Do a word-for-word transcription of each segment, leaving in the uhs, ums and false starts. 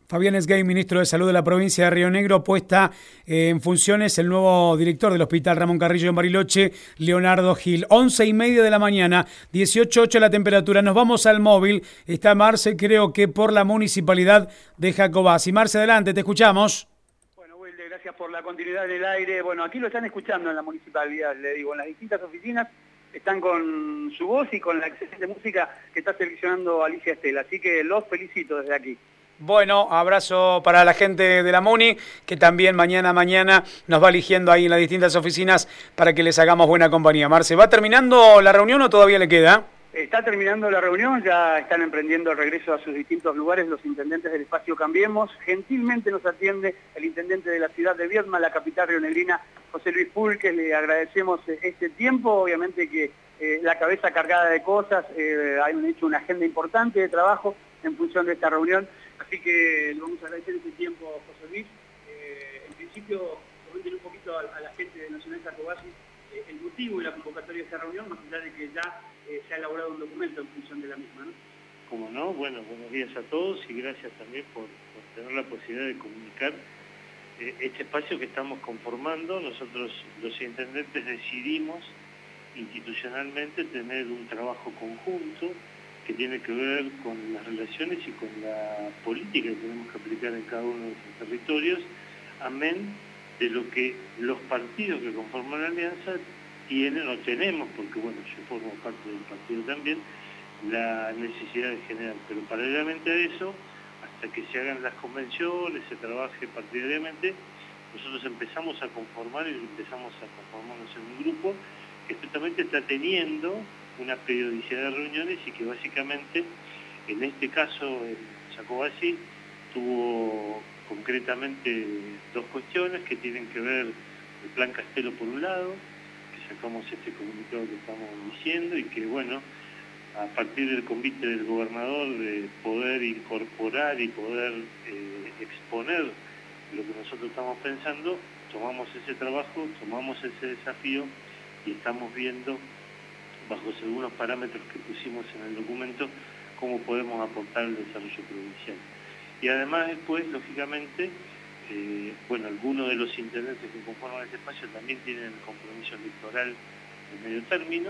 Fabián Esguey, ministro de Salud de la provincia de Río Negro, puesta eh, en funciones el nuevo director del Hospital Ramón Carrillo en Bariloche, Leonardo Gil. Once y media de la mañana, dieciocho ocho la temperatura. Nos vamos al móvil. Está Marce, creo que por la municipalidad de Jacobasi. Marce, adelante, te escuchamos. Bueno, Wilde, gracias por la continuidad en el aire. Bueno, aquí lo están escuchando en la municipalidad, le digo, en las distintas oficinas están con su voz y con la excelente música que está seleccionando Alicia Estela. Así que los felicito desde aquí. Bueno, abrazo para la gente de la Muni, que también mañana mañana nos va eligiendo ahí en las distintas oficinas para que les hagamos buena compañía. Marce, ¿va terminando la reunión o todavía le queda? Está terminando la reunión, ya están emprendiendo el regreso a sus distintos lugares los intendentes del espacio Cambiemos. Gentilmente nos atiende el intendente de la ciudad de Viedma, la capital rionegrina, José Luis Pulques. Le agradecemos este tiempo, obviamente que eh, la cabeza cargada de cosas, eh, hay hecho una agenda importante de trabajo en función de esta reunión. Así que le vamos a agradecer ese tiempo, José Luis. Eh, en principio, comenten un poquito a, a la gente de Nacional Jacobasi eh, el motivo y la convocatoria de esta reunión, más allá de que ya eh, se ha elaborado un documento en función de la misma, ¿no? Como no, bueno, buenos días a todos y gracias también por, por tener la posibilidad de comunicar eh, este espacio que estamos conformando. Nosotros, los intendentes, decidimos institucionalmente tener un trabajo conjunto que tiene que ver con las relaciones y con la política que tenemos que aplicar en cada uno de esos territorios, amén de lo que los partidos que conforman la alianza tienen o tenemos, porque bueno, yo formo parte del partido también, la necesidad de generar. Pero paralelamente a eso, hasta que se hagan las convenciones, se trabaje partidariamente, nosotros empezamos a conformar y empezamos a conformarnos en un grupo que justamente está teniendo una periodicidad de reuniones y que básicamente, en este caso, en Jacobasi, tuvo concretamente dos cuestiones que tienen que ver el Plan Castelo por un lado, que sacamos este comunicado que estamos diciendo y que, bueno, a partir del convite del gobernador de poder incorporar y poder eh, exponer lo que nosotros estamos pensando, tomamos ese trabajo, tomamos ese desafío y estamos viendo, bajo algunos parámetros que pusimos en el documento, cómo podemos aportar al desarrollo provincial. Y además después, lógicamente, eh, bueno, algunos de los intendentes que conforman este espacio también tienen el compromiso electoral de medio término,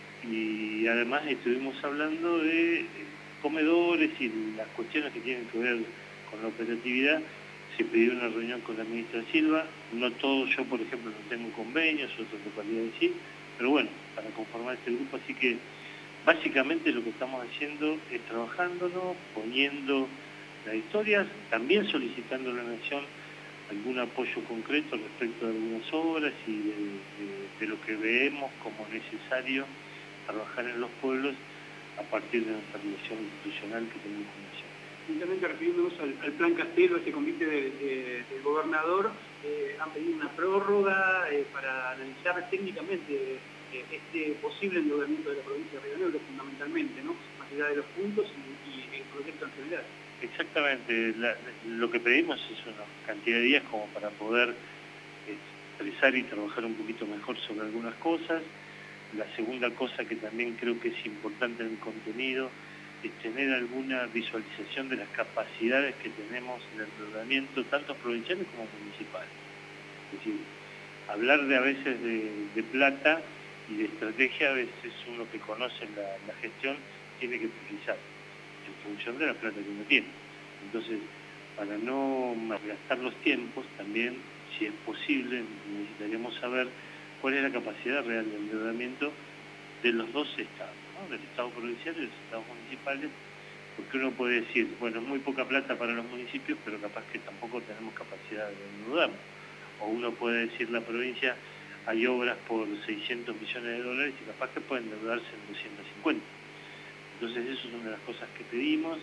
y además estuvimos hablando de eh, comedores y las cuestiones que tienen que ver con la operatividad. Se pidió una reunión con la ministra Silva, no todos, yo por ejemplo no tengo convenios, otras localidades sí, pero bueno, para conformar este grupo, así que básicamente lo que estamos haciendo es trabajándonos, poniendo las historias, también solicitando a la Nación algún apoyo concreto respecto de algunas obras y de, de, de lo que vemos como necesario trabajar en los pueblos a partir de nuestra relación institucional que tenemos con la Nación. Simplemente refiriéndonos al, al Plan Castelo, este convite de, de, del gobernador, eh, han pedido una prórroga eh, para analizar técnicamente eh, este posible endeudamiento de la provincia de Río Negro, fundamentalmente, ¿no? Más allá de los puntos y, y el proyecto en general. Exactamente, la, lo que pedimos es una cantidad de días como para poder expresar y trabajar un poquito mejor sobre algunas cosas. La segunda cosa que también creo que es importante en el contenido es tener alguna visualización de las capacidades que tenemos en el endeudamiento, tanto provinciales como municipales. Es decir, hablar de a veces de, de plata y de estrategia, a veces uno que conoce la, la gestión tiene que precisar en función de la plata que uno tiene. Entonces, para no malgastar los tiempos, también, si es posible, necesitaríamos saber cuál es la capacidad real de endeudamiento de los dos estados, ¿no? Del Estado provincial y de los estados municipales, porque uno puede decir, bueno, es muy poca plata para los municipios, pero capaz que tampoco tenemos capacidad de endeudarnos. O uno puede decir, la provincia hay obras por seiscientos millones de dólares y capaz que pueden endeudarse en doscientos cincuenta. Entonces eso es una de las cosas que pedimos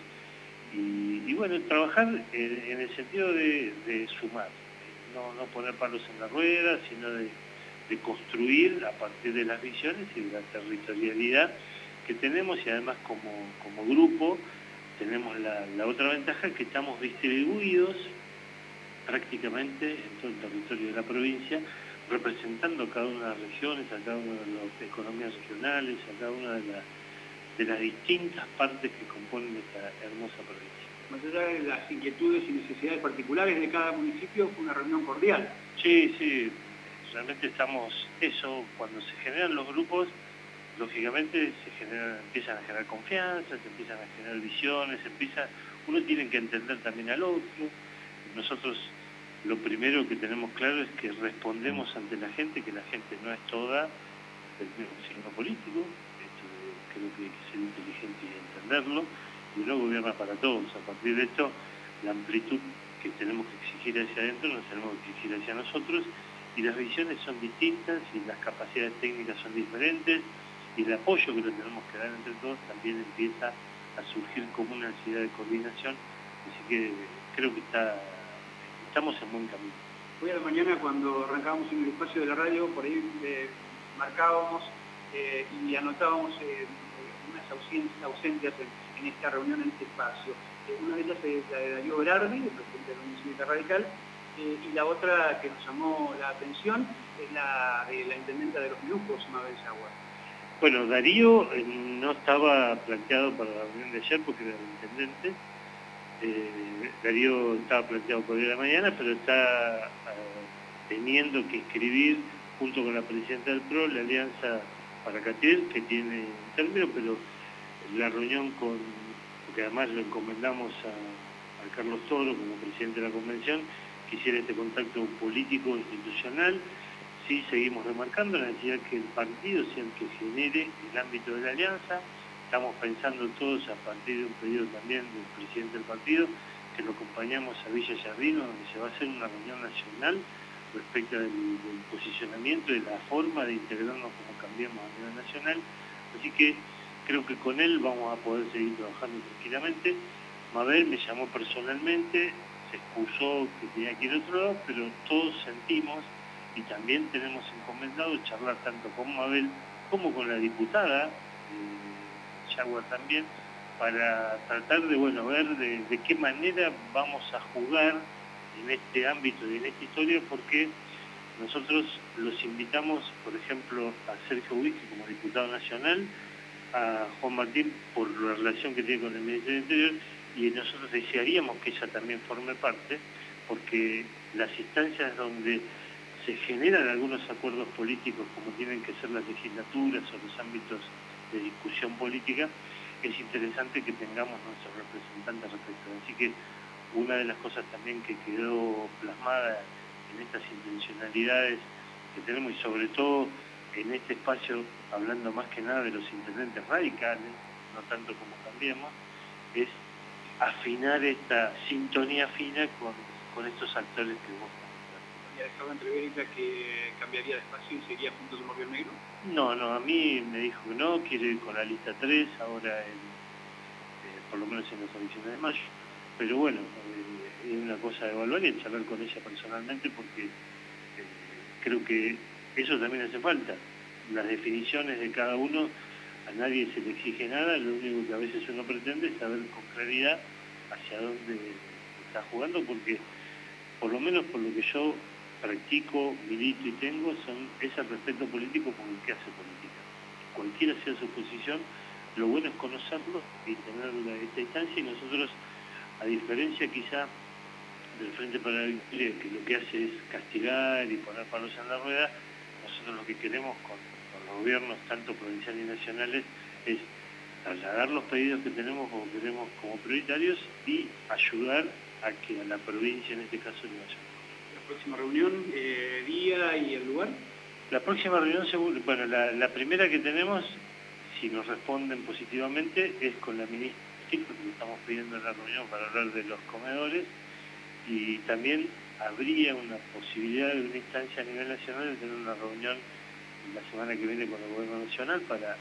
y, y bueno, trabajar en, en el sentido de, de sumar, no, no poner palos en la rueda, sino de de construir a partir de las visiones y de la territorialidad que tenemos y además como, como grupo tenemos la, la otra ventaja que estamos distribuidos prácticamente en todo el territorio de la provincia, representando a cada una de las regiones, a cada una de las economías regionales, a cada una de, la, de las distintas partes que componen esta hermosa provincia. más allá de las inquietudes y necesidades particulares de cada municipio, fue una reunión cordial. Sí, sí, realmente estamos, eso, cuando se generan los grupos, lógicamente se generan, empiezan a generar confianza, se empiezan a generar visiones, empieza, uno tiene que entender también al otro. Nosotros lo primero que tenemos claro es que respondemos ante la gente, que la gente no es toda del mismo signo político, esto creo que hay que ser inteligente y entenderlo, y uno gobierna para todos. A partir de esto, la amplitud que tenemos que exigir hacia adentro nos tenemos que exigir hacia nosotros, y las visiones son distintas y las capacidades técnicas son diferentes, y el apoyo que le tenemos que dar entre todos también empieza a surgir como una necesidad de coordinación, así que creo que está, estamos en buen camino. Hoy a la mañana, cuando arrancábamos en el espacio de la radio, por ahí eh, marcábamos eh, y anotábamos eh, unas ausencias, ausencias en, en esta reunión, en este espacio. Eh, una de ellas es la de Darío Berardi, el presidente de la Unión Cívica Radical, eh, y la otra que nos llamó la atención es la de la intendenta de Los Lujos, Mabel Jaguar. Bueno, Darío eh, no estaba planteado para la reunión de ayer porque era el intendente. Eh, Darío estaba planteado por hoy de la mañana, pero está uh, teniendo que escribir junto con la presidenta del P R O la alianza para Catriel, que tiene término, pero la reunión con, porque además lo encomendamos a, a Carlos Toro como presidente de la convención, que hiciera este contacto político institucional. Sí, seguimos remarcando la necesidad que el partido sea el que genere el ámbito de la alianza. Estamos pensando todos, a partir de un pedido también del presidente del partido, que lo acompañamos a Villa Giardino, donde se va a hacer una reunión nacional respecto del, del posicionamiento y de la forma de integrarnos como Cambiemos a nivel nacional. Así que creo que con él vamos a poder seguir trabajando tranquilamente. Mabel me llamó personalmente, se excusó que tenía que ir a otro lado, pero todos sentimos y también tenemos encomendado charlar tanto con Mabel como con la diputada, eh, Jaguar también, para tratar de, bueno, ver de, de qué manera vamos a jugar en este ámbito y en esta historia, porque nosotros los invitamos, por ejemplo, a Sergio Huizque como diputado nacional, a Juan Martín por la relación que tiene con el Ministerio del Interior, y nosotros desearíamos que ella también forme parte, porque las instancias donde se generan algunos acuerdos políticos, como tienen que ser las legislaturas o los ámbitos de discusión política, es interesante que tengamos nuestros representantes respecto. Así que una de las cosas también que quedó plasmada en estas intencionalidades que tenemos, y sobre todo en este espacio, hablando más que nada de los intendentes radicales, no tanto como Cambiemos, es afinar esta sintonía fina con, con estos actores que vos ¿Ya dejaba entrever ella que cambiaría de espacio y sería Juntos de Gobierno Negro? No, no, a mí me dijo que no, quiere ir con la lista tres, ahora en, eh, por lo menos en las elecciones de mayo. Pero bueno, eh, es una cosa de evaluar y charlar con ella personalmente, porque eh, creo que eso también hace falta. Las definiciones de cada uno, a nadie se le exige nada, lo único que a veces uno pretende es saber con claridad hacia dónde está jugando, porque por lo menos por lo que yo practico, milito y tengo, son, es el respeto político por el que hace política. Cualquiera sea su posición, lo bueno es conocerlo y tener esta instancia, y nosotros, a diferencia quizá del Frente para la Victoria, que lo que hace es castigar y poner palos en la rueda, nosotros lo que queremos con, con los gobiernos, tanto provinciales y nacionales, es trasladar los pedidos que tenemos o queremos como prioritarios y ayudar a que a la provincia, en este caso, le vaya. ¿La próxima reunión, eh, día y el lugar? La próxima reunión, seguro, bueno, la, la primera que tenemos, si nos responden positivamente, es con la ministra, que le estamos pidiendo en la reunión para hablar de los comedores, y también habría una posibilidad de una instancia a nivel nacional de tener una reunión la semana que viene con el Gobierno Nacional para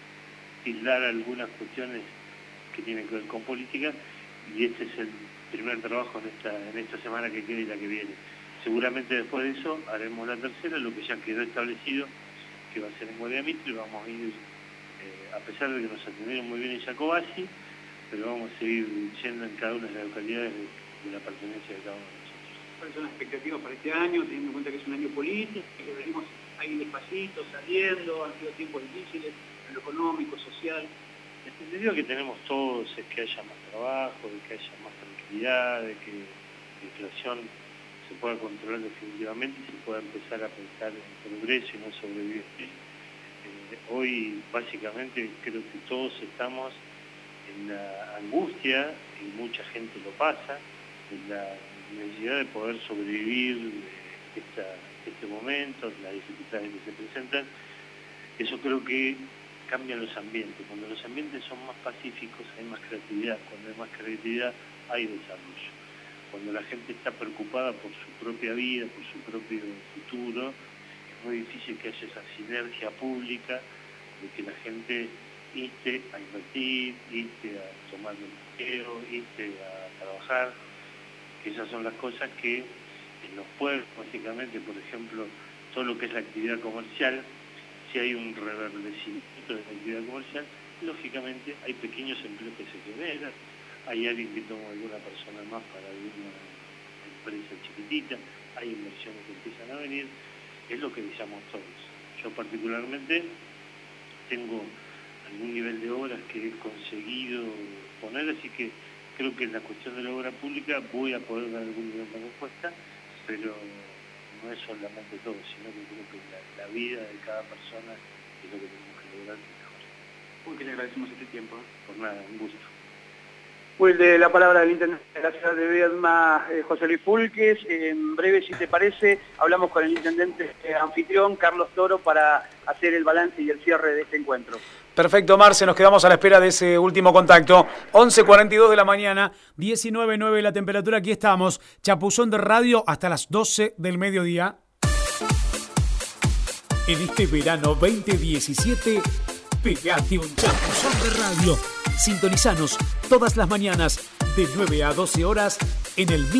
tildar algunas cuestiones que tienen que ver con política, y este es el primer trabajo en esta, en esta semana que queda y la que viene. Seguramente después de eso haremos la tercera, lo que ya quedó establecido, que va a ser en Guardia Mitre. Vamos a ir, eh, a pesar de que nos atendieron muy bien en Jacobasi, pero vamos a seguir yendo en cada una de las localidades de, de la pertenencia de cada uno de nosotros. ¿Cuáles son las expectativas para este año, teniendo en cuenta que es un año político, que venimos ahí despacito, saliendo, han sido tiempos difíciles, en lo económico, social? El deseo que tenemos todos es que haya más trabajo, de que haya más tranquilidad, de que la inflación se pueda controlar definitivamente y se pueda empezar a pensar en progreso y no sobrevivir. Eh, hoy básicamente creo que todos estamos en la angustia, y mucha gente lo pasa, en la necesidad de poder sobrevivir esta, este momento, las dificultades que se presentan. Eso creo que cambia los ambientes. Cuando los ambientes son más pacíficos hay más creatividad, cuando hay más creatividad hay desarrollo. Cuando la gente está preocupada por su propia vida, por su propio futuro, es muy difícil que haya esa sinergia pública de que la gente inste a invertir, inste a tomar el empleo, inste a trabajar, que esas son las cosas que en los pueblos, básicamente, por ejemplo, todo lo que es la actividad comercial, si hay un reverdecimiento de la actividad comercial, lógicamente hay pequeños empleos que se generan, hay alguien que toma alguna persona más para abrir una empresa chiquitita, hay inversiones que empiezan a venir, es lo que deseamos todos. Yo particularmente tengo algún nivel de obras que he conseguido poner, así que creo que en la cuestión de la obra pública voy a poder dar algún nivel de respuesta, pero no es solamente todo, sino que creo que la, la vida de cada persona es lo que tenemos que lograr mejor. Muy que le agradecemos este tiempo. Por nada, un gusto. Muy de la palabra del intendente de la ciudad de Viedma, eh, José Luis Pulques. En breve, si te parece, hablamos con el intendente eh, anfitrión, Carlos Toro, para hacer el balance y el cierre de este encuentro. Perfecto, Marce, nos quedamos a la espera de ese último contacto. once cuarenta y dos de la mañana, diecinueve nueve la temperatura, aquí estamos. Chapuzón de radio hasta las doce del mediodía. En este verano veinte diecisiete, pegate un chapuzón de radio. Sintonizanos todas las mañanas de nueve a doce horas en el